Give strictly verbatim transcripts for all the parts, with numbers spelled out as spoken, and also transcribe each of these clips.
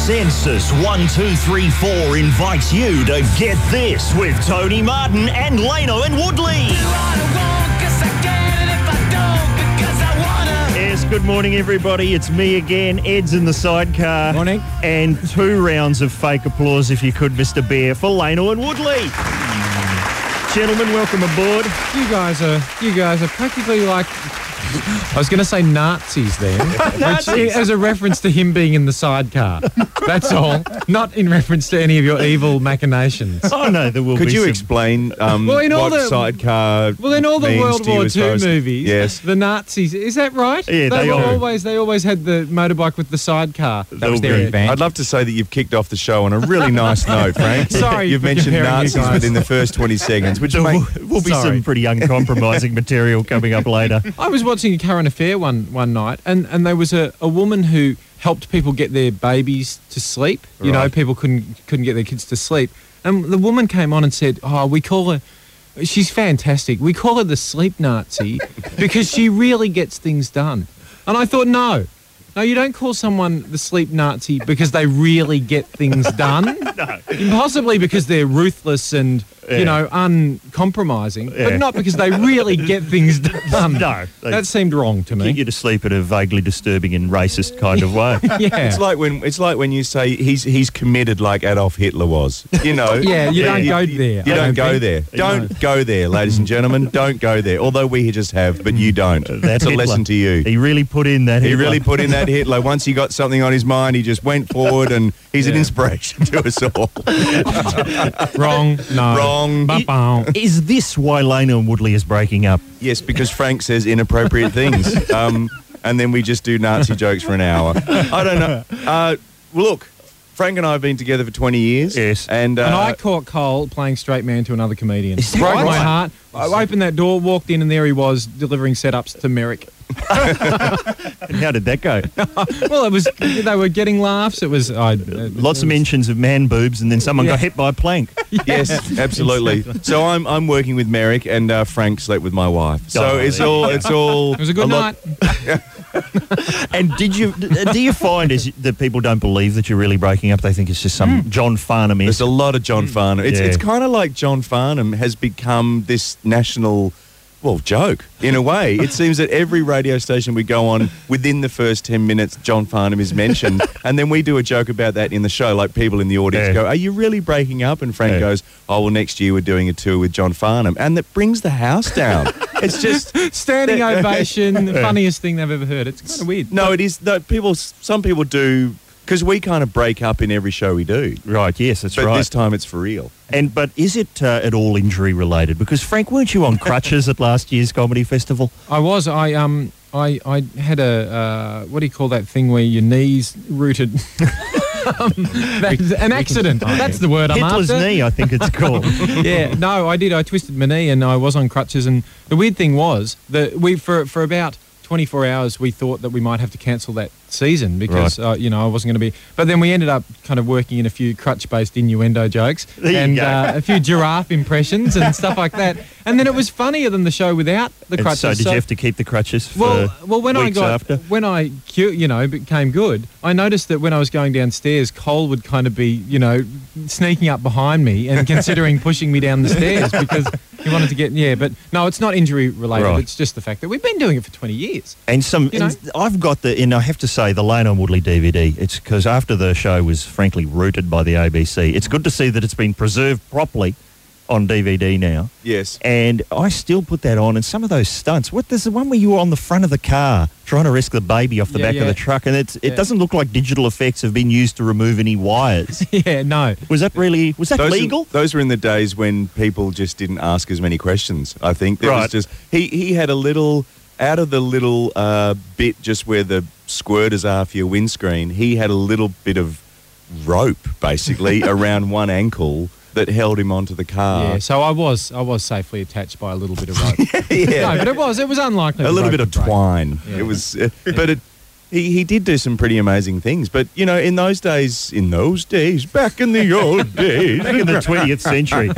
Census one two three four invites you to Get This with Tony Martin and Lano and Woodley. Yes, good morning, everybody. It's me again. Ed's in the sidecar. Morning. And two rounds of fake applause, if you could, Mister Bear, for Lano and Woodley. Gentlemen, welcome aboard. You guys are you guys are practically like, I was going to say Nazis then, Nazis. which as a reference to him being in the sidecar. That's all. Not in reference to any of your evil machinations. Oh no, there will Could be you some... explain um, Well, in all what the- sidecar Well, in all the means World to you War as far Two as- movies, Yes. the Nazis, is that right? Yeah, they were are. always they always had the motorbike with the sidecar. That was their advantage. I'd love to say that you've kicked off the show on a really nice note, Frank. Sorry You've for mentioned comparing you Nazis guys. within the first twenty seconds, which There will, make, will be Sorry. some pretty uncompromising material coming up later. I was watching a current affair one one night, and, and there was a, a woman who helped people get their babies to sleep. You know, Right. people couldn't couldn't get their kids to sleep. And the woman came on and said, oh, we call her, she's fantastic. We call her the sleep Nazi because she really gets things done. And I thought, no. No, you don't call someone the sleep Nazi because they really get things done. No. Possibly because they're ruthless and, Yeah. you know, uncompromising, Yeah. but not because they really get things done. No, they- That seemed wrong to Get me. you to sleep in a vaguely disturbing and racist kind of way. Yeah. it's like when it's like when you say he's he's committed like Adolf Hitler was. You know. Yeah, you don't you, go you- there, You I don't don't go think. there. Don't go there, ladies and gentlemen. Don't go there. Although we just have, but you don't. That That's a Hitler. lesson to you. He really put in that He Hitler. really put in that Hitler. Once he got something on his mind, he just went forward, and he's an Yeah. inspiration to us all. Wrong. No. Wrong. Ba-bow. Is this why Lano and Woodley is breaking up? Yes, because Frank says inappropriate things, um, and then we just do Nazi jokes for an hour. I don't know. Uh, well, look, Frank and I have been together for twenty years. Yes. And, uh, And I caught Cole playing straight man to another comedian. Is that Broke right? my heart. I opened that door, walked in, and there he was delivering setups to Merrick. And how did that go? Well, it was they were getting laughs. It was I, it, Lots it of was- mentions of man boobs, and then someone Yeah. got hit by a plank. yes, absolutely. So I'm I'm working with Merrick, and uh, Frank slept with my wife. So Oh, it's there you all it's all. It was a good lot- night. And did you do you find is that people don't believe that you're really breaking up? They think it's just some John Farnham. There's a lot of John Farnham. It's Yeah. it's kind of like John Farnham has become this national, well, joke in a way. It seems that every radio station we go on, within the first ten minutes, John Farnham is mentioned, and then we do a joke about that in the show. Like people in the audience Yeah. go, "Are you really breaking up?" And Frank Yeah. goes, "Oh well, next year we're doing a tour with John Farnham," and that brings the house down. It's just. Standing ovation, the funniest thing they've ever heard. It's kind of weird. No, it is. No, people. Some people do because we kind of break up in every show we do. Right, yes, that's But right. this time it's for real. And but is it uh, at all injury related? Because Frank, weren't you on crutches at last year's comedy festival? I was. I um. I I had a uh, what do you call that thing where your knees rooted? um, that's an accident. That's the word I'm Hitler's after. knee, I think it's called. Yeah, no, I did. I twisted my knee and I was on crutches. And the weird thing was that we, for for about twenty-four hours, we thought that we might have to cancel that season because uh, you know I wasn't going to be. But then we ended up kind of working in a few crutch-based innuendo jokes There you and go. uh, a few giraffe impressions and stuff like that. And then it was funnier than the show without the And crutches. so did you have to keep the crutches for Well, well, when I weeks got after? when I cu- you know became good, I noticed that when I was going downstairs, Cole would kind of be you know sneaking up behind me and considering pushing me down the stairs because he wanted to get yeah. But no, it's not injury related. Right. It's just the fact that we've been doing it for twenty years. And some, You know? and I've got the, and I have to say, the Lano and Woodley D V D. It's because after the show was frankly rooted by the A B C, it's good to see that it's been preserved properly on D V D now. Yes. And I still put that on, and some of those stunts. What there's the one where you were on the front of the car trying to rescue the baby off the Yeah, back yeah. of the truck, and it's, it Yeah. doesn't look like digital effects have been used to remove any wires. Yeah, no. Was that really? Was that Those legal? Were, those were in the days when people just didn't ask as many questions. I think there Right. was just he he had a little out of the little uh, bit just where the squirters are for your windscreen. He had a little bit of rope basically around one ankle that held him onto the car. Yeah, so I was I was safely attached by a little bit of rope. Yeah. No, but it was it was unlikely. a the little rope bit of would break. twine. Yeah. It was, uh, but it. He, he did do some pretty amazing things, but you know, in those days, in those days, back in the old days, Back in the twentieth century.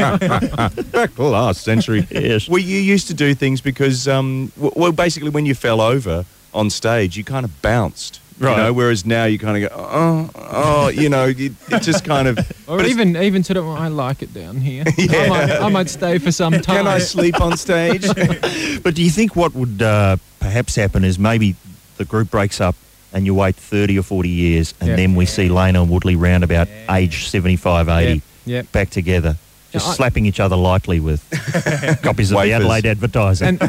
back last century, Yes. well, you used to do things because, um, w- well, basically, when you fell over on stage, you kind of bounced You Right. know, whereas now you kind of go, oh, oh, you know, it, it just kind of. Or but it's- even even to the, I like it down here. I, might, I might stay for some time. Can I sleep on stage? But do you think what would uh, perhaps happen is maybe the group breaks up and you wait thirty or forty years and Yeah. then we see Leno and Woodley round about age seventy-five, eighty Yeah, yeah. back together, just Yeah, I- slapping each other lightly with copies of the Wafers. Adelaide Advertiser. And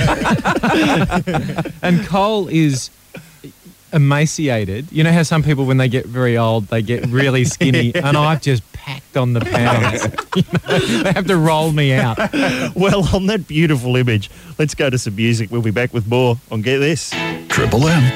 and, and Cole is emaciated. You know how some people, when they get very old, they get really skinny, and I've just packed on the pounds. You know, they have to roll me out. Well, on that beautiful image, let's go to some music. We'll be back with more on Get This. Triple M.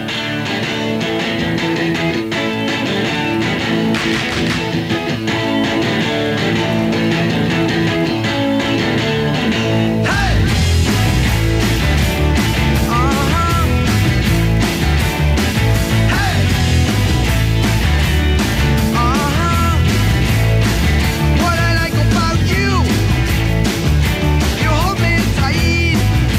What I like about you, you hold me tight.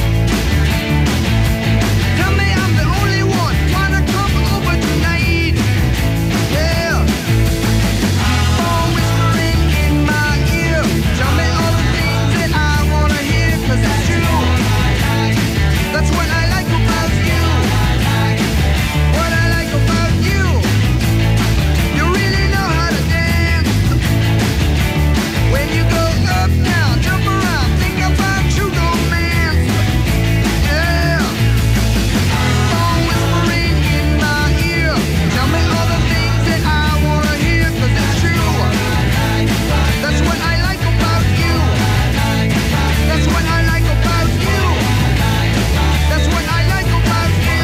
Tell me I'm the only one. Wanna come over tonight? Yeah. Phone whispering in my ear. Tell me all the things that I wanna hear, 'cause it's true. That's what I like about you. What I like about you, you really know how to dance. When you go up, down, jump around, think about true romance. Yeah. Phone whispering in my ear. Tell me all the things that I wanna hear, 'cause it's true. That's what I like about you. That's what I like about you. That's what I like about you.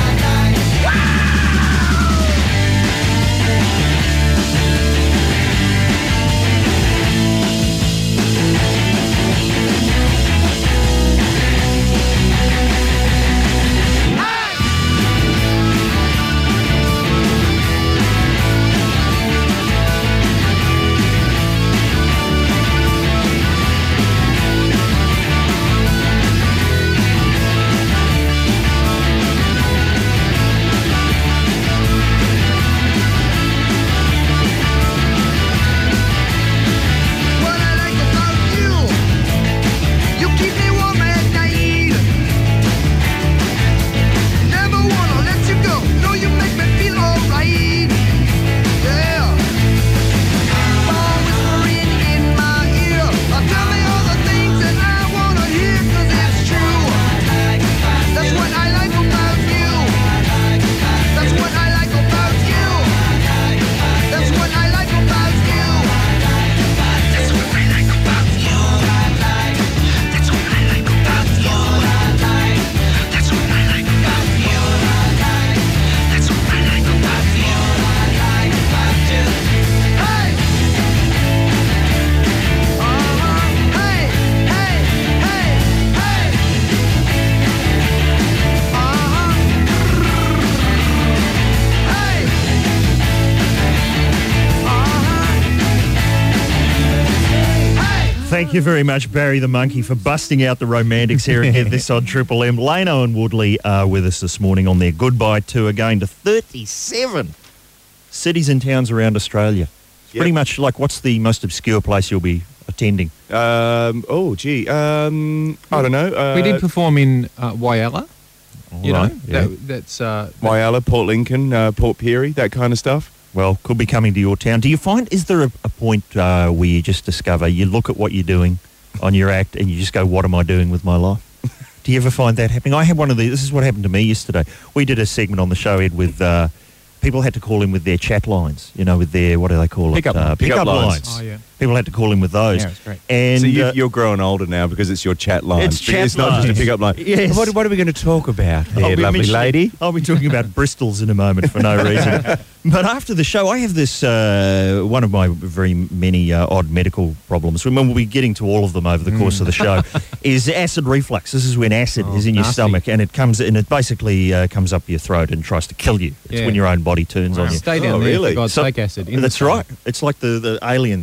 What I like about you, you keep me warm at night. Never wanna let you go. No, you make me feel alright. Yeah. Phone whispering in my ear. Oh, tell me all the things that I wanna hear, 'cause it's true. That's what I like about you. That's what I like about you. That's what I like about you. That's what I like about you. That's what I like about you. That's what I like about you. That's what I like about you. Hey! Uh-huh. Hey, hey, hey, hey. Uh-huh. Hey. Uh-huh. Hey. Thank you very much, Barry the Monkey, for busting out the romantics here and Get This on Triple M. Leno and Woodley are with us this morning on their goodbye tour, going to thirty-seven cities and towns around Australia. It's Yep. pretty much like, what's the most obscure place you'll be attending? Um, oh, gee. Um, I don't know. Uh, We did perform in uh, Whyalla. You Right, know, yeah. that, that's uh, Whyalla, Port Lincoln, uh, Port Pirie, that kind of stuff. Well, could be coming to your town. Do you find, is there a, a point uh, where you just discover, you look at what you're doing on your act and you just go, what am I doing with my life? Do you ever find that happening? I had one of these, this is what happened to me yesterday. We did a segment on the show, Ed, with uh, people had to call in with their chat lines, you know, with their, what do they call Pickup- it? Uh, pickup pickup lines. lines. Oh, yeah. People had to call in with those. Yeah, it's great. And so you, uh, you're growing older now because it's your chat line. It's chat not just lines. a pickup line. Yes. What, what are we going to talk about I'll there, be lovely mentioning- lady? I'll be talking about Bristols in a moment for no reason. But after the show, I have this, uh, one of my very many uh, odd medical problems, and we'll be getting to all of them over the course of the show, is acid reflux. This is when acid Oh, is in your nasty. stomach and it comes and it basically uh, comes up your throat and tries to kill you. It's Yeah. when your own body turns on you. Stay down Oh, there, really? for God's So- sake, acid. in the That's stomach. right. It's like the, the alien's blood. Yeah.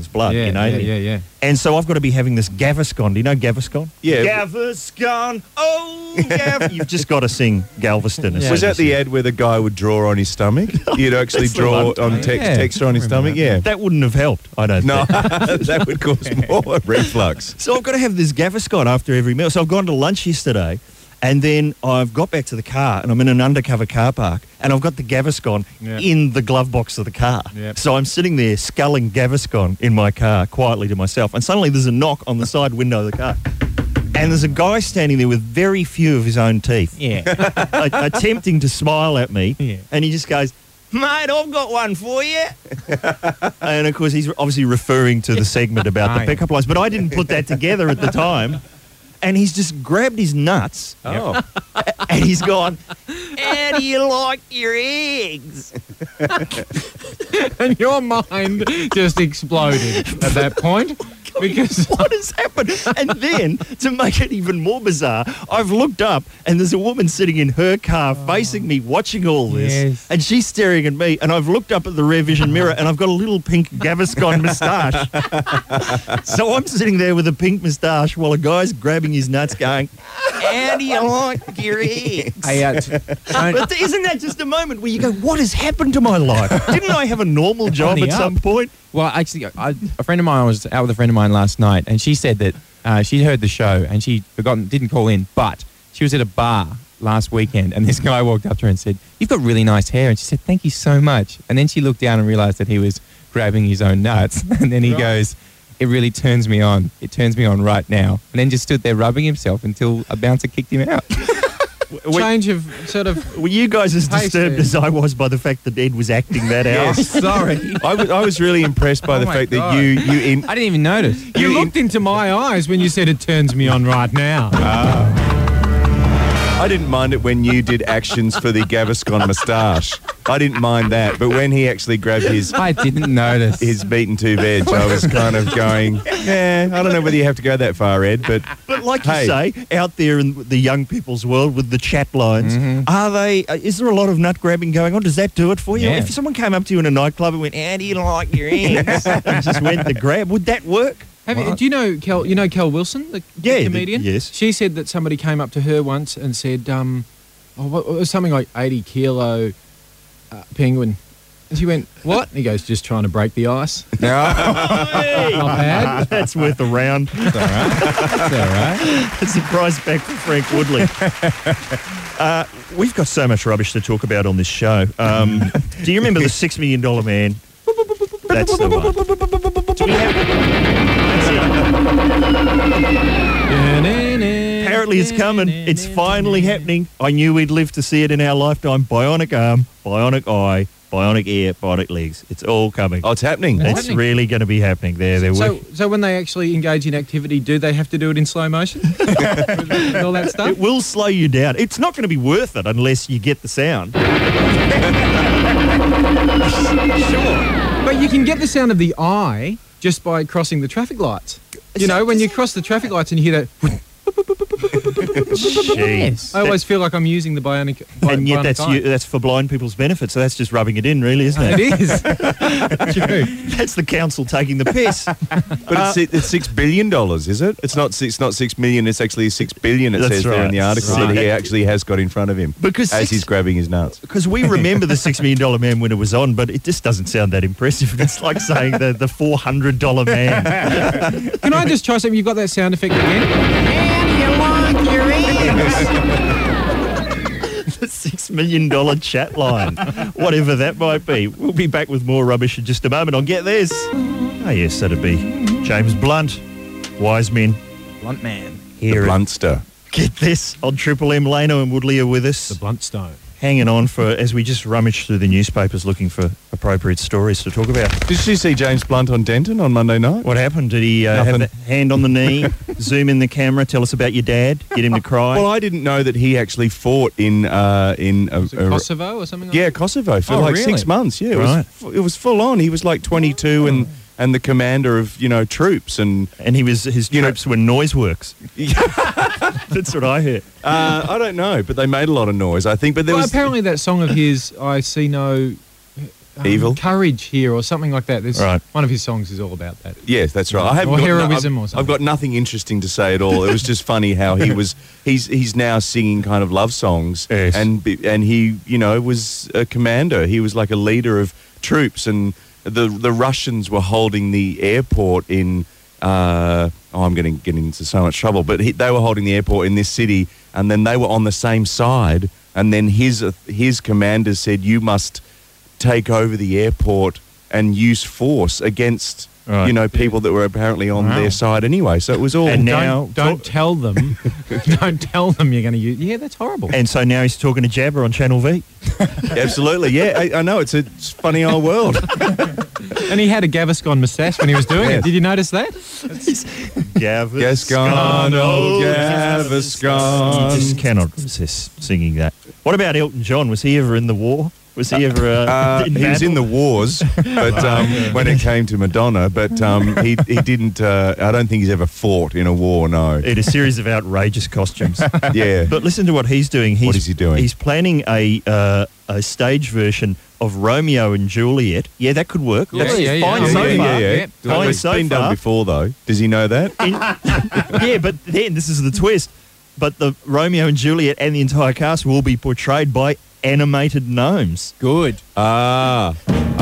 Yeah, in yeah, Alien. yeah, yeah. And so I've got to be having this Gaviscon. Do you know Gaviscon? Yeah. Gaviscon. Oh, Gav. You've just got to sing Galveston. as Yeah. soon Was that as the you- ad where the guy would draw on his stomach? You'd actually That's the draw one. on text, Yeah. texture on his stomach? Yeah. That wouldn't have helped, I don't No, think. that would cause more reflux. So I've got to have this Gaviscon after every meal. So I've gone to lunch yesterday, and then I've got back to the car, and I'm in an undercover car park, and I've got the Gaviscon Yeah. in the glove box of the car. Yep. So I'm sitting there sculling Gaviscon in my car quietly to myself, and suddenly there's a knock on the side window of the car. And there's a guy standing there with very few of his own teeth, Yeah. a- attempting to smile at me, Yeah. and he just goes, "Mate, I've got one for you." And of course, he's obviously referring to the segment about Ah, the yeah. pickup lines, but I didn't put that together at the time. And he's just grabbed his nuts Oh. and he's gone, "How do you like your eggs?" And your mind just exploded at that point because What has happened? And then, to make it even more bizarre, I've looked up and there's a woman sitting in her car facing me watching all this. Yes. And she's staring at me. And I've looked up at the rear vision mirror and I've got a little pink Gaviscon moustache. So I'm sitting there with a pink moustache while a guy's grabbing his nuts going, "How do you like your eggs?" Hey, uh, t- don't- But isn't that just a moment where you go, "What has happened to my life? Didn't I have a normal job Honey at some up. point?" Well, actually, I, a friend of mine I was out with a friend of mine last night, and she said that uh, she heard the show and she forgotten didn't call in, but she was at a bar last weekend, and this guy walked up to her and said, "You've got really nice hair," and she said, "Thank you so much." And then she looked down and realised that he was grabbing his own nuts, and then he Right. goes, "It really turns me on. It turns me on right now." And then just stood there rubbing himself until a bouncer kicked him out. change of sort of. Were you guys as Pace disturbed there. as I was by the fact that Ed was acting that out? Yes. Sorry. I was, I was really impressed by Oh the my fact God. that you you in, I didn't even notice. You You looked into my eyes when you said it turns me on right now. I didn't mind it when you did actions for the Gaviscon moustache. I didn't mind that, but when he actually grabbed his I didn't notice. his beaten two veg, I was kind of going, yeah, I don't know whether you have to go that far, Ed, but But like Hey. you say, out there in the young people's world with the chat lines, are they? Uh, is there a lot of nut grabbing going on? Does that do it for you? Yeah. If someone came up to you in a nightclub and went, "How do you like your eggs?" and just went to grab, would that work? Have you, What? do you know Kel? You know Kel Wilson, the Yeah, the- comedian. yes. She said that somebody came up to her once and said, um, "Oh, what, it was something like eighty kilo uh, penguin." And she went, "What?" And he goes, "Just trying to break the ice." Hey, Not bad. that's worth a round. That's all right. That's all right. That's a prize back for Frank Woodley. Uh, we've got so much rubbish to talk about on this show. Um, do you remember the Six Million Dollar Man? That's the one. Do we have- That's it. Apparently it's coming. It's finally happening. I knew we'd live to see it in our lifetime. Bionic arm, bionic eye, bionic ear, bionic legs. It's all coming. oh, it's happening. It's it's happening. really going to be happening. There, there. So, we- so when they actually engage in activity, do they have to do it in slow motion? With all that stuff? It will slow you down. It's not going to be worth it unless you get the sound. Sure. But you can get the sound of the eye just by crossing the traffic lights. You know, when you cross the traffic lights and you hear that, Jeez. I always feel like I'm using the bionic. Bi- And yet bionic that's eye. you, that's for blind people's benefit, so that's just rubbing it in, really, isn't it? It is. True. That's the council taking the piss. But it's, it's six billion dollars, is it? It's not six, not six million. It's actually six billion. It That's says there in right. the article Right. that he actually has got in front of him Because as six- he's grabbing his nuts. Because we remember the Six Million Dollar Man when it was on, but it just doesn't sound that impressive. It's like saying the, the four hundred dollar man. Can I just try something? You've got that sound effect again? The Six Million Dollar chat line. Whatever that might be. We'll be back with more rubbish in just a moment. I'll get this. Oh, yes, that'd be James Blunt, Wise Men. Blunt man. The Here, Bluntster. get this on Triple M. Lano and Woodley are with us. The Bluntstone. Hanging on for as we just rummage through the newspapers looking for appropriate stories to talk about. Did you see James Blunt on Denton on Monday night? What happened? Did he uh, have Nothing. the hand on the knee, zoom in the camera, tell us about your dad, get him to cry? Well, I didn't know that he actually fought in uh, in a, Is it a- Kosovo or something like yeah that? Kosovo for Oh, like really? six months. Yeah, it Right. was fu- it was full on. He was like twenty-two and and the commander of you know troops and and he was his You know- troops were noise works. That's what I heard. uh, I don't know, but they made a lot of noise. I think, but there Well, was apparently that song of his, I see no um, Evil? courage here or something like that. There's Right. one of his songs is all about that. Yes, that's right. I haven't Or got, heroism no, or I've, something. I've got nothing interesting to say at all. It was just funny how he was. He's he's now singing kind of love songs, Yes. and be- and he you know was a commander. He was like a leader of troops, and the the Russians were holding the airport in. Uh, oh, I'm getting getting into so much trouble. But he, they were holding the airport in this city, and then they were on the same side. And then his uh, his commander said, "You must take over the airport and use force against Right. you know people that were apparently on Wow. their side anyway." So it was all. And Don't, now- don't tell them. don't tell them you're going to use. Yeah, that's horrible. And so now he's talking to Jabba on Channel V. Absolutely, yeah. I, I know it's a it's a funny old world. And he had a Gaviscon moustache when he was doing Yes. it. Did you notice that? Gaviscon, Gascon, old You Gaviscon. just cannot resist singing that. What about Elton John? Was he ever in the war? Was he ever? Uh, Uh, in he was in battle? the wars, but um, when it came to Madonna, but um, he he didn't. Uh, I don't think he's ever fought in a war. No. in a series of outrageous costumes. Yeah. But listen to what he's doing. He's, What is he doing? He's planning a uh, a stage version of Romeo and Juliet. Yeah, that could work. Yeah, That's yeah, yeah. fine Yeah, so yeah, far. yeah, yeah. Fine It's so been far. done before, though. Does he know that? yeah, but then this is the twist. But the Romeo and Juliet and the entire cast will be portrayed by animated gnomes. Good. Ah.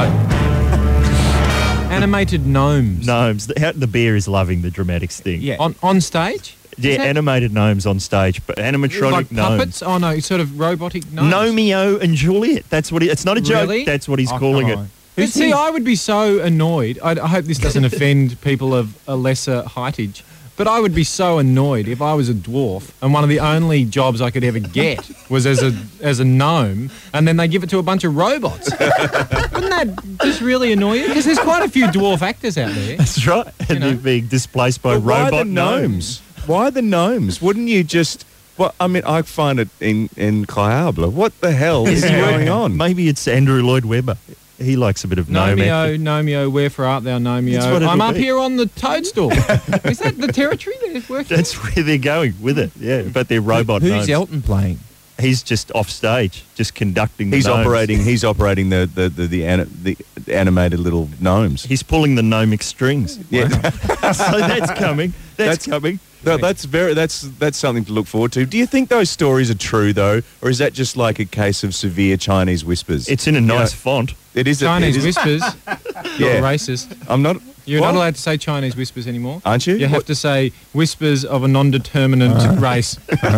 Animated gnomes. Gnomes. The, how, the bear is loving the dramatics thing. Yeah. On on stage? Yeah, Is that- animated gnomes on stage, but animatronic like gnomes. puppets? Oh no, sort of robotic gnomes. Romeo and Juliet. That's what he, it's not a joke. Really? That's what he's Oh, calling come it. on. But Who's see, he? I would be so annoyed. I, I hope this doesn't offend people of a lesser heightage, but I would be so annoyed if I was a dwarf and one of the only jobs I could ever get was as a as a gnome, and then they give it to a bunch of robots. Wouldn't that just really annoy you? Because there's quite a few dwarf actors out there. That's right. And know. they're being displaced by But why robot the gnomes? Why the gnomes? Wouldn't you just? Well, I mean, I find it in incroyable. What the hell is going on? Maybe it's Andrew Lloyd Webber. He likes a bit of gnome Nomeo, action. Nomeo, wherefore art thou, Nomeo? That's what it'll I'm up be. here on the toadstool. Is that the territory they're working? That's where they're going with it. Yeah, but they're robot Who's gnomes. Elton playing? He's just off stage, just conducting the He's gnomes. operating. He's operating the the the, the, ani- the animated little gnomes. He's pulling the gnomic strings. Yeah. So that's coming. That's, That's- coming. No, that's very. That's that's something to look forward to. Do you think those stories are true though, or is that just like a case of severe Chinese whispers? It's in a nice font. it is a- Chinese it is- whispers. You're Yeah. a racist. I'm not. You're What? not allowed to say Chinese whispers anymore. Aren't you? You have What- to say whispers of a non-determinant race.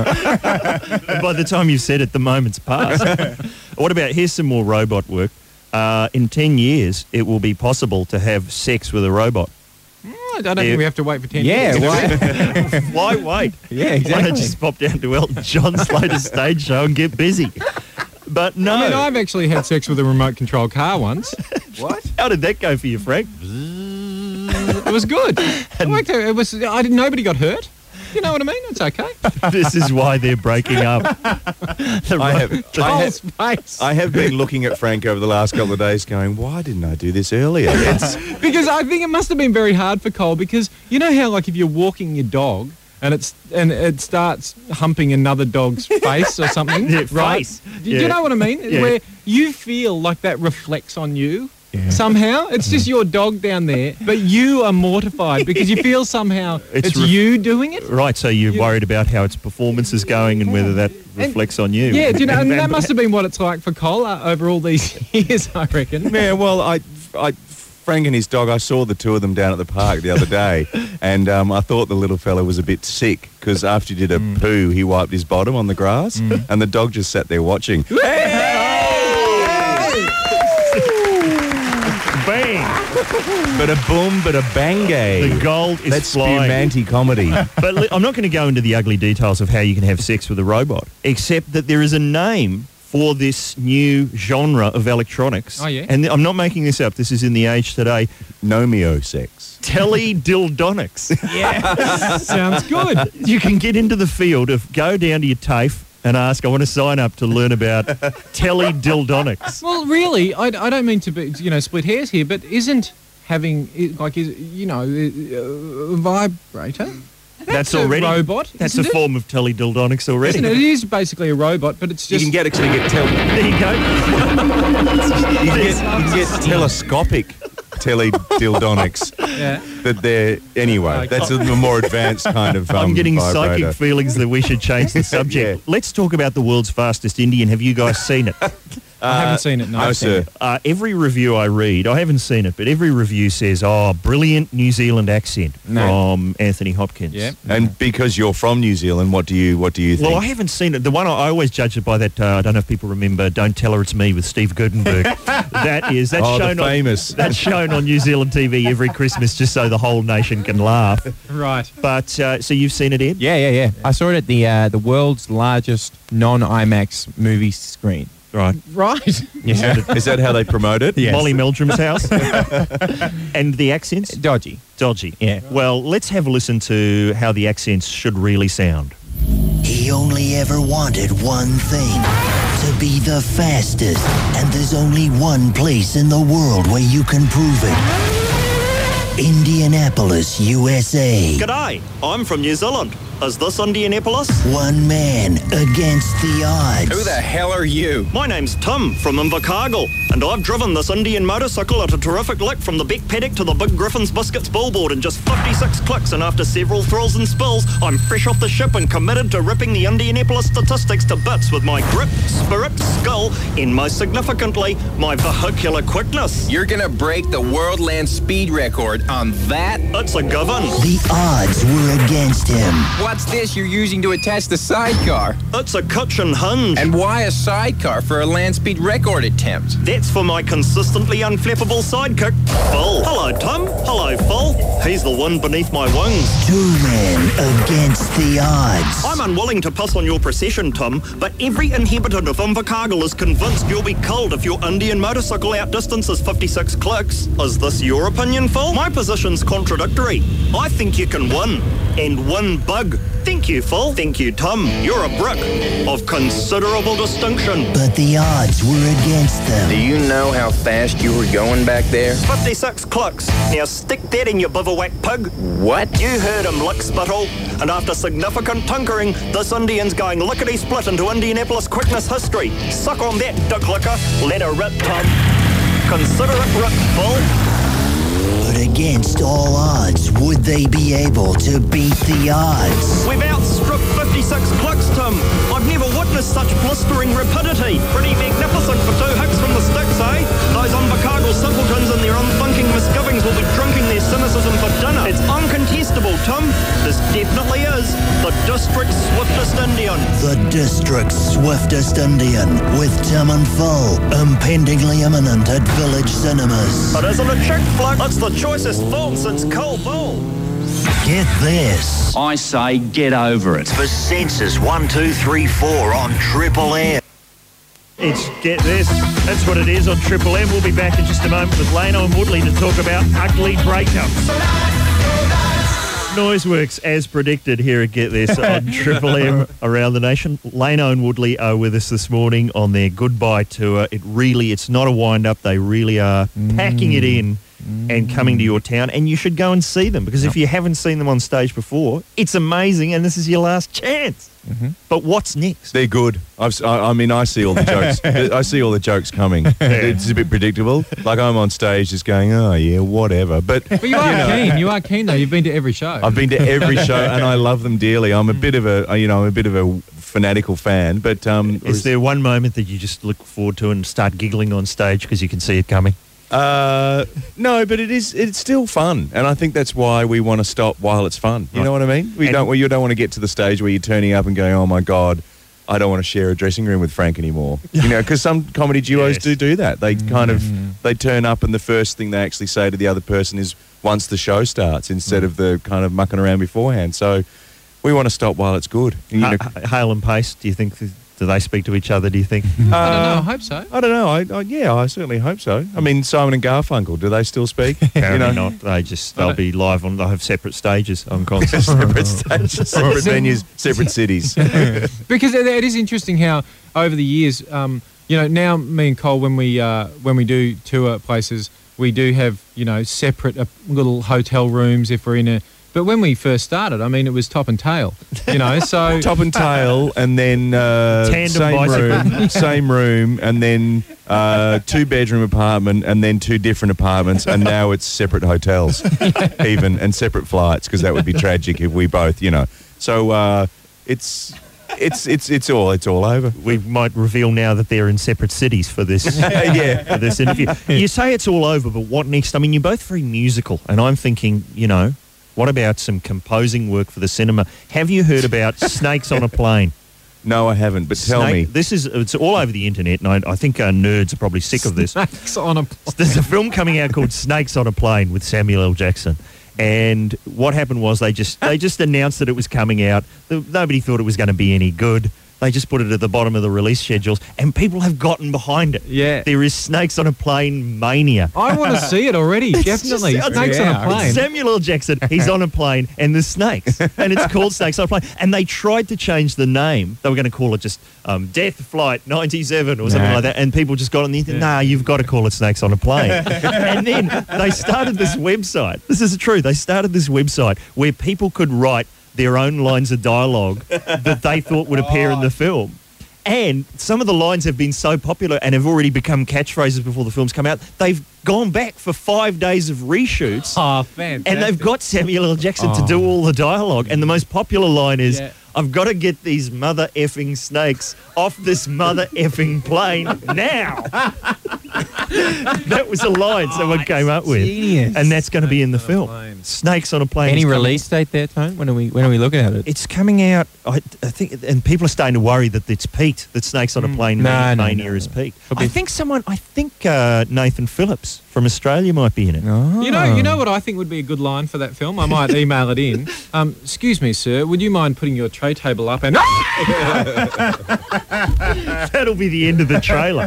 And by the time you've said it, the moment's passed. What about, here's some more robot work. Uh, in ten years, it will be possible to have sex with a robot. I don't think we have to wait for ten Yeah, years. why? Why wait? Yeah, Why exactly. not just pop down to Elton John's latest stage show and get busy? But no. I mean, I've actually had sex with a remote control car once. What? How did that go for you, Frank? It was good. It worked out. It was. I didn't. Nobody got hurt. You know what I mean? It's okay. This is why they're breaking up. The I ro- have. the- I Whole have space. I have been looking at Frank over the last couple of days going, why didn't I do this earlier? It's, Because I think it must have been very hard for Cole, because you know how, like, if you're walking your dog and it's and it starts humping another dog's face or something, Yeah, right? face. Do Yeah. you know what I mean? Yeah. Where you feel like that reflects on you. Yeah. Somehow it's just your dog down there, but you are mortified because you feel somehow It's it's, ref- you doing it. Right, so you're You- worried about how its performance is going and whether that reflects on you. Yeah, do you know? And that And- must have been what it's like for Cole uh, over all these years, I reckon. yeah, well, I, I, Frank and his dog, I saw the two of them down at the park the other day, and um, I thought the little fella was a bit sick because after he did a poo, he wiped his bottom on the grass, and the dog just sat there watching. Bang! But a boom, but a bangay. The gold is That's flying. spumanti comedy. But li- I'm not going to go into the ugly details of how you can have sex with a robot, except that there is a name for this new genre of electronics. Oh, yeah? And I'm not making this up. This is in the Age today. Nomeo sex. Teledildonics. Sounds good. You can get into the field of go down to your TAFE and ask, I want to sign up to learn about teledildonics. Well, really, I, I don't mean to be, you know, split hairs here, but isn't having, i- like, is, you know, a vibrator, That's a already robot. That's a isn't it? form of teledildonics already. Isn't it? It is basically a robot, but it's You just can get actually get tel- There you go. you can get, you can get telescopic teledildonics. yeah. That they're anyway. That's a more advanced kind of. Um, I'm getting vibrator. psychic feelings that we should change the subject. Yeah. Let's talk about the world's fastest Indian. Have you guys seen it? I haven't seen it. No, No, sir. Uh, every review I read, I haven't seen it, but every review says, "Oh, brilliant New Zealand accent No. from Anthony Hopkins." Yeah. And because you're from New Zealand, what do you what do you think? Well, I haven't seen it. The one I, I always judge it by that. Uh, I don't know if people remember "Don't Tell Her It's Me" with Steve Gutenberg. that is that's Oh, the shown famous. on that's shown on New Zealand T V every Christmas, just so the whole nation can laugh. Right. But uh, so you've seen it, Ed? Yeah, yeah, yeah. I saw it at the uh, the world's largest non-IMAX movie screen. Right. Right. Yeah. Is that how they promote it? Yes. Molly Meldrum's house. And the accents? Dodgy. Dodgy. Yeah. Well, let's have a listen to how the accents should really sound. He only ever wanted one thing, to be the fastest. And there's only one place in the world where you can prove it. Indianapolis, U S A. G'day, I'm from New Zealand. Is this Indianapolis? One man against the odds. Who the hell are you? My name's Tim from Invercargill, and I've driven this Indian motorcycle at a terrific lick from the Beck Paddock to the Big Griffin's Biscuits billboard in just fifty-six clicks, and after several thrills and spills, I'm fresh off the ship and committed to ripping the Indianapolis statistics to bits with my grip, spirit, skill, and most significantly, my vehicular quickness. You're gonna break the world land speed record on that? It's a given. The odds were against him. What's this you're using to attach the sidecar? It's a kitchen hinge. And why a sidecar for a land speed record attempt? That's for my consistently unflappable sidekick, Phil. Hello, Tim. Hello, Phil. He's the wind beneath my wings. Two men against the odds. I'm unwilling to piss on your procession, Tim, but every inhabitant of Invercargill is convinced you'll be killed if your Indian motorcycle outdistances fifty-six clicks. Is this your opinion, Phil? My position's contradictory. I think you can win, and win big. Thank you, Phil. Thank you, Tim. You're a brick of considerable distinction. But the odds were against Do them. you know how fast you were going back there? fifty-six clicks. Now stick that in your bivouac, pig. What? You heard him, lick spittle. And after significant tinkering, this Indian's going lickety-split into Indianapolis quickness history. Suck on that, dick licker. Let her rip, Tom. Consider it rip, Phil. But against all odds, would they be able to beat the odds? We've outstripped fifty-six clicks, Tim. I've never witnessed such blistering rapidity. Pretty magnificent for two hicks from the sticks, eh? Those Invercargill simpletons and their unthinking misgivings will be drinking their cynicism for dinner. It's uncontestable, Tim. This definitely is the district's swiftest Indian. The district's swiftest Indian, with Tim and Phil, impendingly imminent at Village Cinemas. It isn't a chick flick. It's the choicest film since Cold Bull. Get this. I say get over it. For Census one two three four on Triple M. It's Get This. That's what it is on Triple M. We'll be back in just a moment with Lano and Woodley to talk about ugly breakups. Noiseworks, as predicted, here at Get This on Triple M around the nation. Lano and Woodley are with us this morning on their goodbye tour. It really, it's not a wind-up. They really are packing it in and coming to your town, and you should go and see them, because if you haven't seen them on stage before, it's amazing, and this is your last chance. But what's next? They're good. I've, s- I, I mean, I see all the jokes. I see all the jokes coming. It's a bit predictable. Like I'm on stage just going, oh yeah, whatever. But But you are keen. You are keen, though. You've been to every show. I've been to every show and I love them dearly. I'm a bit of a, you know, I'm a bit of a fanatical fan. But um, Is there one moment that you just look forward to and start giggling on stage because you can see it coming? Uh, no, but it is. It's still fun, and I think that's why we want to stop while it's fun. You Right. know what I mean? We And- don't. Well, you don't want to get to the stage where you're turning up and going, "Oh my God, I don't want to share a dressing room with Frank anymore." You know, because some comedy duos Yes. do do that. They kind of they turn up, and the first thing they actually say to the other person is once the show starts, instead of the kind of mucking around beforehand. So we want to stop while it's good. You know, Ha- Ha- Hale and Pace, do you think, th- do they speak to each other, do you think? I don't know. uh, I hope so. I don't know. I, I yeah, I certainly hope so. I mean, Simon and Garfunkel, do they still speak? Apparently you know, not. They just, they'll be live on, they'll have separate stages on concerts. separate stages, separate venues, separate cities. Because it, it is interesting how over the years, um, you know, now me and Cole, when we uh, when we do tour places, we do have, you know, separate uh, little hotel rooms if we're in a But when we first started, I mean, it was top and tail, you know, so... Top and tail, and then uh, Tandem same bicycle. room, same room, and then uh, two bedroom apartment, and then two different apartments, and now it's separate hotels, even, and separate flights, because that would be tragic if we both, you know. So uh, it's it's it's it's all it's all over. We might reveal now that they're in separate cities for this Yeah. for this interview. You say it's all over, but what next? I mean, you're both very musical, and I'm thinking, you know, what about some composing work for the cinema? Have you heard about Snakes on a Plane? No, I haven't. But tell Snake- me. This is, it's all over the internet, and I, I think uh, nerds are probably sick of this. Snakes on a... There's a film coming out called Snakes on a Plane with Samuel L. Jackson. And what happened was they just they just announced that it was coming out. The- Nobody thought it was going to be any good. They just put it at the bottom of the release schedules, and people have gotten behind it. Yeah. There is Snakes on a Plane mania. I want to see it already, definitely. just- Snakes on yeah. a plane. Samuel L. Jackson, he's on a plane, and there's snakes, and it's called Snakes on a Plane. And they tried to change the name. They were going to call it just um, Death Flight ninety-seven or something Nah. like that. And people just got on the internet, nah, you've got to call it Snakes on a Plane. And then they started this website. This is true. They started this website where people could write their own lines of dialogue that they thought would appear in the film. And some of the lines have been so popular and have already become catchphrases before the films come out. They've gone back for five days of reshoots. Oh, fantastic. And they've got Samuel L. Jackson Oh. to do all the dialogue. And the most popular line is, Yeah. I've got to get these mother effing snakes off this mother effing plane now. That was a line someone came up with. genius. And that's going to be in the Snakes on a film. Plane. Snakes on a Plane. Any is coming- release date there, Tone? When are we when are we looking at it? It's coming out, I, I think, and people are starting to worry that it's peaked, that Snakes on a Plane No, mania no, mania no, is no. peaked. Could be- I think someone, I think uh, Nathan Phillips from Australia might be in it. Oh. You know, you know what I think would be a good line for that film? I might email it in. Um, excuse me, sir, would you mind putting your tray table up and... That'll be the end of the trailer.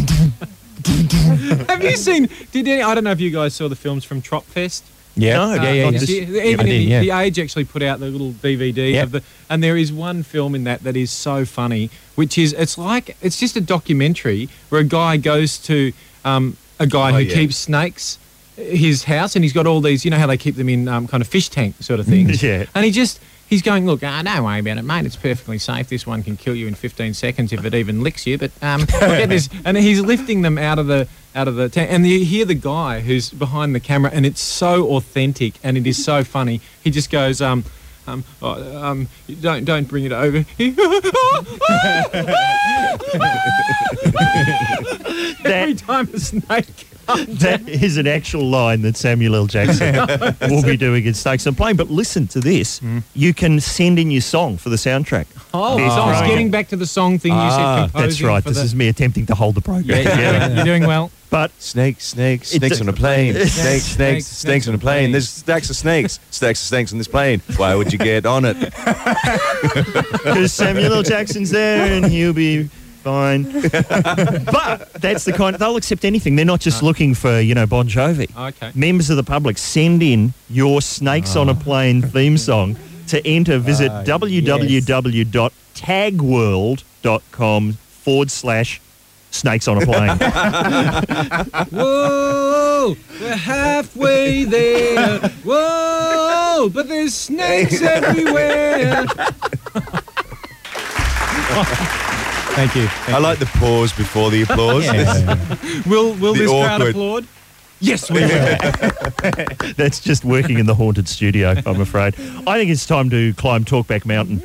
Have you seen... Did any, I don't know if you guys saw the films from Trop Fest. Yeah, No, yeah, Uh, yeah. not yeah. just- the- even I did, in the, yeah. the Age actually put out the little D V D Yep. of the, and there is one film in that that is so funny, which is it's like it's just a documentary where a guy goes to um, a guy Oh, who yeah. keeps snakes, his house, and he's got all these, you know how they keep them in um, kind of fish tank sort of things. Yeah. And he just he's going, look, ah, don't worry about it, mate. It's perfectly safe. This one can kill you in fifteen seconds if it even licks you. But um, get this, and he's lifting them out of the out of the tank, and you hear the guy who's behind the camera, and it's so authentic, and it is so funny. He just goes, um. Um, oh, um, don't don't bring it over. Every time a snake comes. That is an actual line that Samuel L. Jackson will be doing in Snakes on a Plane. But listen to this. You can send in your song for the soundtrack. Oh, He's so I was throwing getting it. back to the song thing you Ah, said. Composing That's right. for This the, is me attempting to hold the program. yeah, together. yeah, you're doing well. But Snakes, snakes, It snakes d- on a plane. Snakes, snakes, snakes, snakes on a plane. There's stacks of snakes. Stacks of snakes on this plane. Why would you get on it? because Samuel L. Jackson's there and he'll be fine. But that's the kind, they'll accept anything. They're not just looking for, you know, Bon Jovi. Okay. Members of the public, send in your Snakes on a Plane theme song. To enter, visit Ah, www.tagworld.com forward slash Snakes on a Plane. Whoa, we're halfway there. Whoa, but there's snakes everywhere. Thank you. Thank I like the pause before the applause. you. Will will the this crowd awkward- applaud? Yes, we will. That's just working in the haunted studio, I'm afraid. I think it's time to climb Talkback Mountain.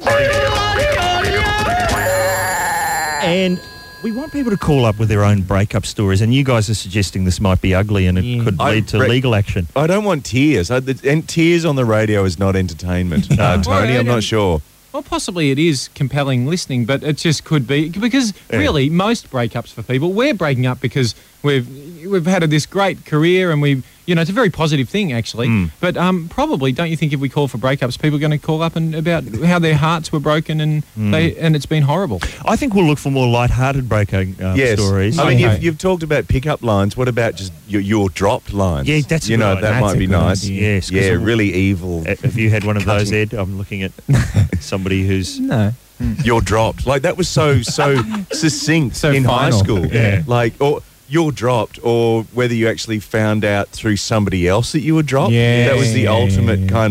And we want people to call up with their own breakup stories, and you guys are suggesting this might be ugly and it Yeah. could I lead to re- legal action. I don't want tears. I, the, and tears on the radio is not entertainment. Uh, Tony, Well, I'm not and- sure. Well, possibly it is compelling listening, but it just could be because Yeah. really most breakups for people, we're breaking up because we've we've had this great career and we, you know, it's a very positive thing actually. Mm. But um, probably, don't you think if we call for breakups, people are going to call up and about how their hearts were broken and they and it's been horrible. I think we'll look for more light-hearted breaking uh, Yes. stories. I mean, Okay. you've, you've talked about pickup lines. What about just your, your dropped lines? Yeah, that's a you good know idea. that That's might a be good nice. idea. Yes, 'cause Yeah, of- really evil. Uh, Have you had one of those, Ed? I'm looking at somebody who's... No. You're dropped. Like that was so so succinct So in high final. school. Yeah. Like or you're dropped, or whether you actually found out through somebody else that you were dropped. Yeah, That was the yeah, ultimate yeah. kind of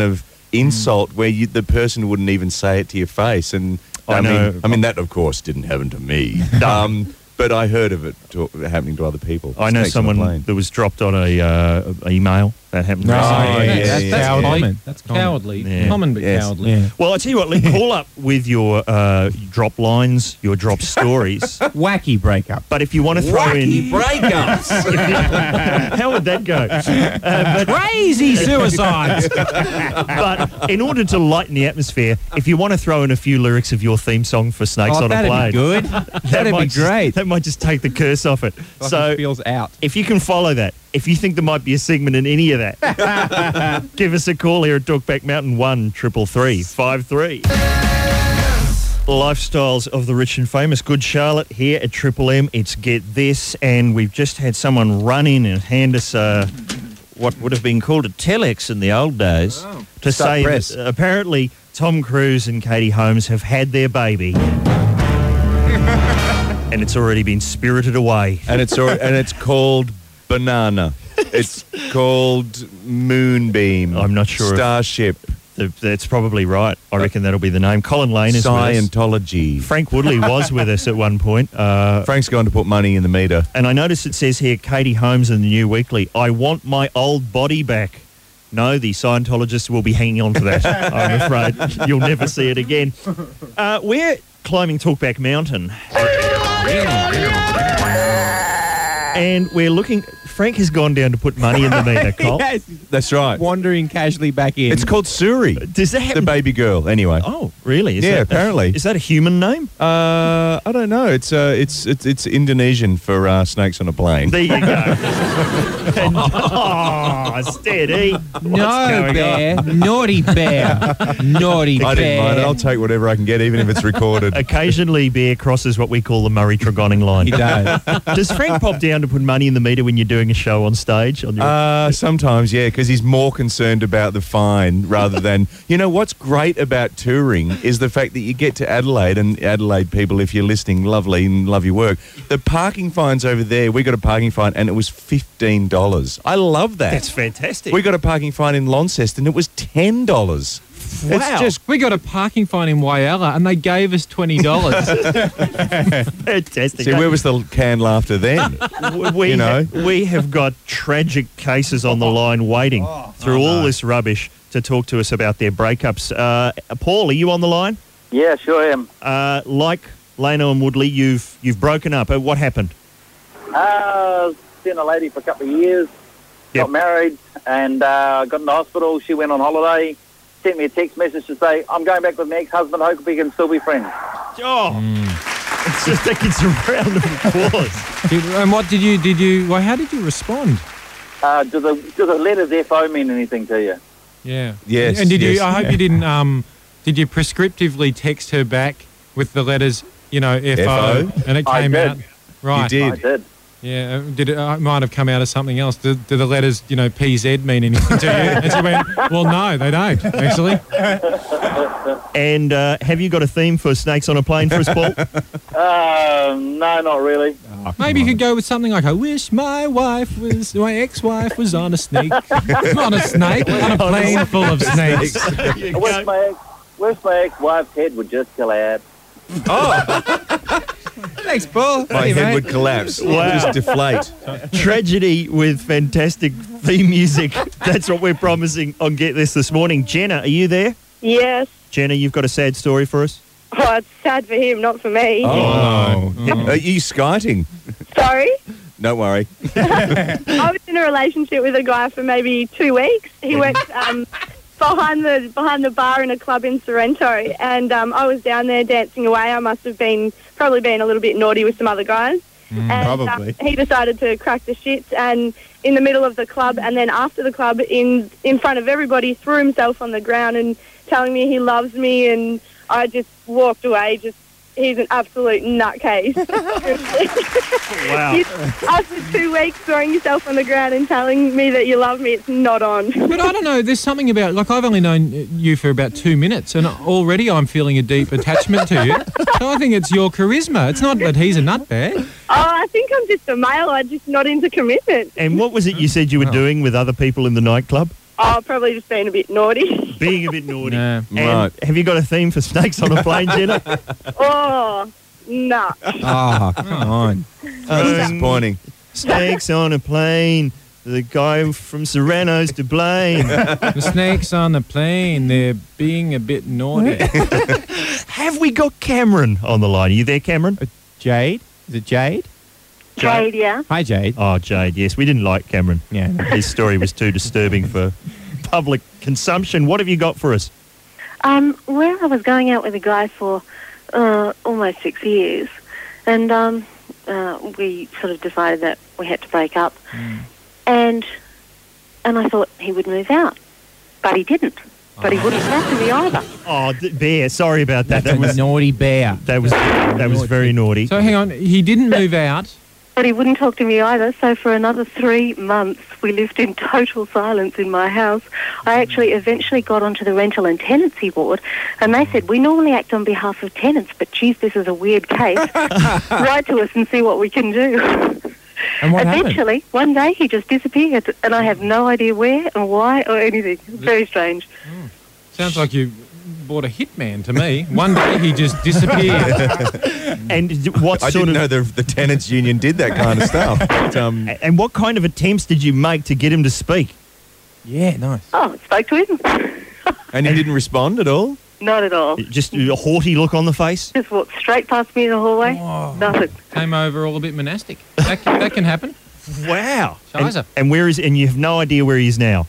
insult where you, the person wouldn't even say it to your face. And I, I know. mean, I mean that of course didn't happen to me. um, but I heard of it to, happening to other people. I know Snakes on a someone plane. that was dropped on a uh, email. That happened No, recently. yeah, that's, yeah, that's yeah. cowardly. Common. That's common. Cowardly. Yeah. Common but Yes. cowardly. Yeah. Well, I tell you what, Lee, call up with your uh, drop lines, your drop stories. Wacky breakup. But if you want to throw in, breakups. how would that go? Uh, but, Crazy suicides. but in order to lighten the atmosphere, if you want to throw in a few lyrics of your theme song for Snakes Oh, on a that'd Plane, be good. that That'd might be just- great. that might just take the curse off it. Like So it feels out. if you can follow that, if you think there might be a segment in any of that, give us a call here at Talkback Mountain, one triple three five three. Lifestyles of the rich and famous. Good Charlotte here at Triple M. It's Get This, and we've just had someone run in and hand us uh, what would have been called a telex in the old days to Start say press. that uh, apparently Tom Cruise and Katie Holmes have had their baby. And it's already been spirited away. and it's al- and it's called Banana. It's called Moonbeam. I'm not sure if- Starship. Th- That's probably right. I reckon that'll be the name. Colin Lane is with us. Scientology. Frank Woodley was with us at one point. Uh, Frank's going to put money in the meter. and I notice it says here, Katie Holmes in the New Weekly, I want my old body back. No, the Scientologists will be hanging on to that, I'm afraid. You'll never see it again. Uh, we're climbing Talkback Mountain. And we're looking... Frank has gone down to put money in the meter, Col. Yes. That's right. Wandering casually back in. It's called Suri, Does that the happen? baby girl. Anyway, Oh, really? Is Yeah, that, apparently. Is that a human name? uh, I don't know. It's uh, it's it's it's Indonesian for uh, snakes on a plane. There you go. And- oh, steady. What's No, going on? bear. Naughty bear. Naughty I didn't mind it. bear. I'll take whatever I can get, even if it's recorded. Occasionally, Bear crosses what we call the Murray-Tregonning line. He does. Does Frank pop down to put money in the meter when you're doing a show on stage? On your, Uh, sometimes, yeah, because he's more concerned about the fine rather than, you know, what's great about touring is the fact that you get to Adelaide, and Adelaide people, if you're listening, lovely and love your work. The parking fines over there, we got a parking fine and it was fifteen dollars. I love that. That's fantastic. We got a parking fine in Launceston, it was ten dollars. Wow. It's just, We got a parking fine in Whyalla and they gave us twenty dollars. fantastic. see, where was the canned laughter then? we, you know? ha- we have got tragic cases on the line waiting through all this rubbish to talk to us about their breakups. Uh, Paul, are you on the line? Yeah, sure am. Uh, like Leno and Woodley, you've you've broken up. Uh, what happened? Uh, seen a lady for a couple of years, Yep. got married, and uh, got into hospital. She went on holiday, sent me a text message to say, I'm going back with my ex-husband, hope we can still be friends. Oh, it's just that it's a round of applause. Did- and what did you, did you, well, how did you respond? Uh, do the do the letters F O mean anything to you? Yeah. Yes, And did yes. you, I hope you didn't, um, did you prescriptively text her back with the letters, you know, F O, F O? and it I came did. out? Right. did. I did. Yeah, uh, did it, uh, it might have come out as something else. Did, do the letters, you know, P Z mean anything to you? And she went, well, no, they don't, actually. And uh, have you got a theme for Snakes on a Plane for us, Paul? Um, no, not really. Maybe you could go with something like, I wish my wife was, my ex-wife was on a snake. on a snake, on a plane full of snakes. I wish my ex, wish my ex-wife's head would just collapse. Thanks, Paul. My Hey, head mate. would collapse. Wow. Just deflate. Tragedy with fantastic theme music. That's what we're promising on Get This this morning. Jenna, are you there? Yes. Jenna, you've got a sad story for us? Oh, it's sad for him, not for me. Oh, Are you skiting? Sorry. Don't worry. I was in a relationship with a guy for maybe two weeks. He worked um, behind the behind the bar in a club in Sorrento, and um, I was down there dancing away. I must have been probably been a little bit naughty with some other guys. and probably. Um, he decided to crack the shits, and in the middle of the club, and then after the club, in in front of everybody, threw himself on the ground and telling me he loves me, and I just walked away. Just he's an absolute nutcase. Wow. You- After two weeks throwing yourself on the ground and telling me that you love me, it's not on. But I don't know, there's something about, like, I've only known you for about two minutes, and already I'm feeling a deep attachment to you. So I think it's your charisma. It's not that he's a nutbag. Oh, I think I'm just a male. I'm just not into commitment. And what was it you said you were doing with other people in the nightclub? Oh, probably just being a bit naughty. Being a bit naughty. Nah. And Right. have you got a theme for snakes on a plane, Jenna? Oh, no. Oh, come on. Oh, that's disappointing. Snakes on a plane. The guy from Serrano's to blame. The snakes on the plane, they're being a bit naughty. Have we got Cameron on the line? Are you there, Cameron? Jade? Is it Jade? Jade, yeah. Hi, Jade. Oh, Jade, yes. We didn't like Cameron. Yeah. His story was too disturbing for public consumption. What have you got for us? Um, well, I was going out with a guy for uh, almost six years, and um, uh, we sort of decided that we had to break up. Mm. And and I thought he would move out, but he didn't. But he wouldn't talk to me either. Oh, d- Bear, sorry about that. That's That a was naughty bear. that was that was very naughty. So hang on, he didn't move out. But he wouldn't talk to me either, so for another three months we lived in total silence in my house. I actually eventually got onto the rental and tenancy board, and they said, we normally act on behalf of tenants, but geez, this is a weird case. Write to us and see what we can do. And what happened? Eventually, one day he just disappeared, and I have no idea where and why or anything. Very strange. Sounds like you bought a hitman to me. One day he just disappeared. And d- what I sort didn't of know the, the tenants union did that kind of stuff. But, um, and what kind of attempts did you make to get him to speak? Yeah, nice. Oh, spoke to him. and he didn't respond at all? Not at all. Just a haughty look on the face? Just walked straight past me in the hallway. Nothing. Came over all a bit monastic. That can, that can happen. Wow. Shiza. And, and where is and you have no idea where he is now?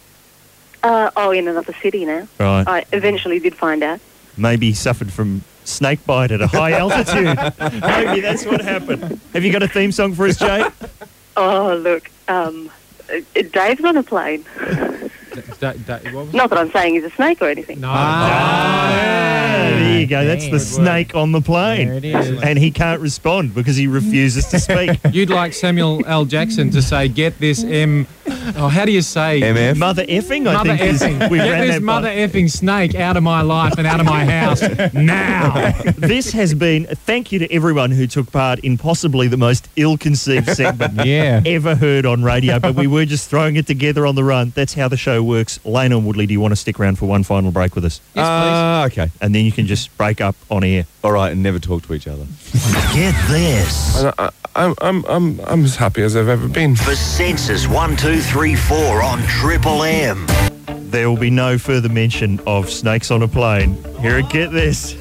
Uh, oh, in another city now. Right. I eventually did find out. Maybe he suffered from snake bite at a high altitude. Maybe that's what happened. Have you got a theme song for us, Jade? Oh, look, um, uh, Dave's on a plane. Da- da- what was Not that I'm saying he's a snake or anything. No. Ah, there you go. That's the Good snake on the plane. There it is. And he can't respond because he refuses to speak. You'd like Samuel L. Jackson to say, get this M... Oh, how do you say? M F? Mother effing, I Mother think. is- effing. we Get ran this that mother by- effing snake out of my life and out of my house now. This has been, thank you to everyone who took part in possibly the most ill-conceived segment Yeah. ever heard on radio, but we were just throwing it together on the run. That's how the show works. Lane and Woodley, do you want to stick around for one final break with us? Yes, Ah, okay. And then you can just break up on air. All right, and never talk to each other. Get this. And I, I'm, I'm, I'm, I'm as happy as I've ever been. For Census one two three four on Triple M. There will be no further mention of snakes on a plane. Here it, get this.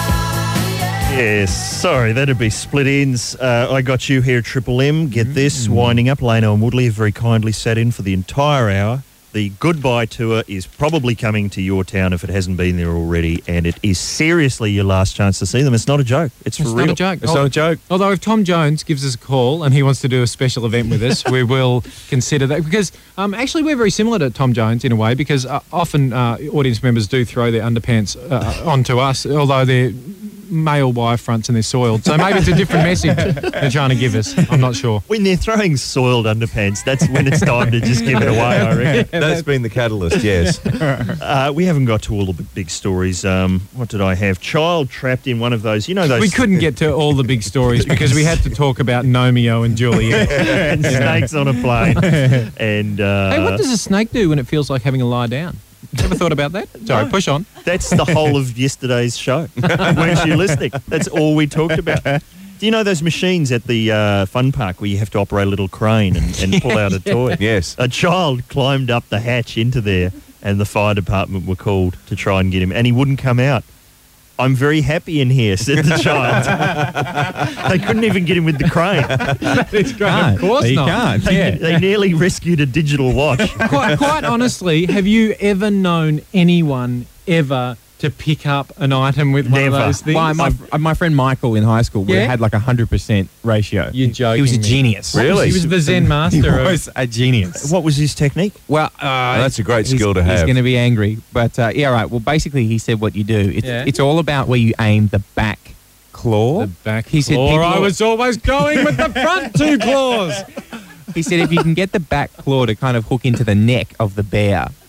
Yes, sorry, that'd be split ends. Uh, I got you here at Triple M. Get this, winding up. Lano and Woodley have very kindly sat in for the entire hour. The goodbye tour is probably coming to your town if it hasn't been there already, and it is seriously your last chance to see them. It's not a joke. It's for It's real. not a joke. It's not a joke. Although if Tom Jones gives us a call and he wants to do a special event with us, we will consider that. Because um, actually we're very similar to Tom Jones in a way, because uh, often uh, audience members do throw their underpants uh, onto us, although they're male wire fronts and they're soiled. So maybe it's a different message they're trying to give us. I'm not sure. When they're throwing soiled underpants, that's when it's time to just give it away, I reckon. That's been the catalyst, yes. Uh, we haven't got to all the big, big stories. Um, what did I have? Child trapped in one of those, you know those... We couldn't get to all the big stories because we had to talk about Nomeo and Juliet. and snakes on a plane. And uh, Hey, what does a snake do when it feels like having a lie down? Ever thought about that? Sorry, push on. that's the whole of yesterday's show. Weren't you listening? That's all we talked about. Do you know those machines at the uh, fun park where you have to operate a little crane and, and pull out a toy? Yes. A child climbed up the hatch into there, and the fire department were called to try and get him, and he wouldn't come out. I'm very happy in here, said the child. They couldn't even get him with the crane. It's great. Can't. Of course You not. can't. They, Yeah. they nearly rescued a digital watch. quite, quite honestly, have you ever known anyone ever to pick up an item with one Never. of those things? My, my, uh, my friend Michael in high school would Yeah? have had like a one hundred percent ratio. You're He was joking a me. genius. Really? He was the Zen He master. of- was a genius. What was his technique? Well, uh, that's a great he's- skill to He's have. going to be angry. But uh, yeah, right. Well, basically, he said what you do. It's, Yeah. it's all about where you aim the back claw. The back He said claw. people- I was always going with the front two claws. He said if you can get the back claw to kind of hook into the neck of the bear,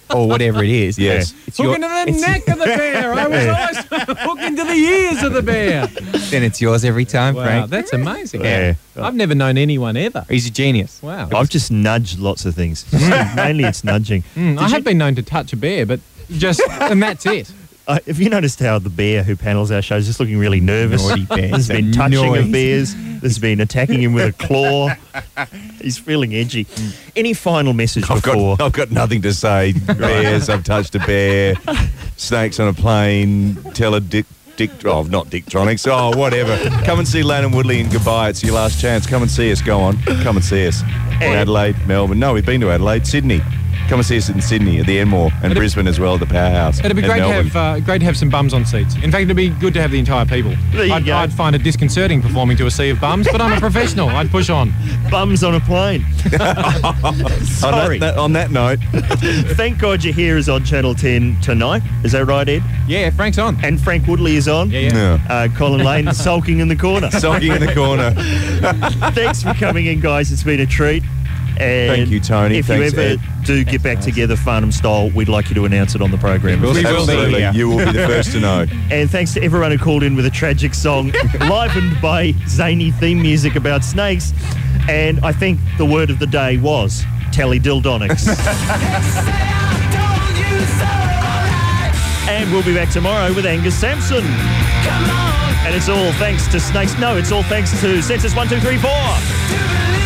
or whatever it is. Yes. It's Hook your- into the it's- neck of the bear. I was always hook into the ears of the bear. Then it's yours every time, Wow, Frank. that's amazing. Yeah. I've never known anyone ever. He's a genius. Wow. I've just nudged lots of things. Mainly it's nudging. Mm, I have been known to touch a bear, but just, and that's it. Uh, have you noticed how the bear who panels our show is just looking really nervous? Naughty bear. There's been touching Naughty. of bears. There's been attacking him with a claw. He's feeling edgy. Any final message I've before? got, I've got nothing to say. Bears, I've touched a bear. Snakes on a plane. Tell a dick. Dick, oh, not Dicktronics. Oh, whatever. Come and see Lanham Woodley and goodbye. It's your last chance. Come and see us. Go on. Come and see us. In Adelaide, Melbourne. No, we've been to Adelaide. Sydney. Come and see us in Sydney at the Enmore and It'd- Brisbane as well at the Powerhouse. It'd be and great to Melbourne. have uh, great to have some bums on seats. In fact, it'd be good to have the entire people. There you I'd, go. I'd find it disconcerting performing to a sea of bums, but I'm a professional. I'd push on. Bums on a plane. Sorry. On that, that- on that note, Thank God You're Here is on Channel ten tonight. Is that right, Ed? Yeah, Frank's on. And Frank Woodley is on. Yeah, yeah. yeah. Uh, Colin Lane sulking in the corner. sulking in the corner. Thanks for coming in, guys. It's been a treat. And Thank you, Tony. If Thanks, you ever Ed. do get back together Farnham style, we'd like you to announce it on the program. We will Absolutely. be here. You will be the first to know. And thanks to everyone who called in with a tragic song, livened by zany theme music about snakes. And I think the word of the day was Telly-Dildonics. And we'll be back tomorrow with Angus Sampson. And it's all thanks to snakes. No, it's all thanks to Census one two three four.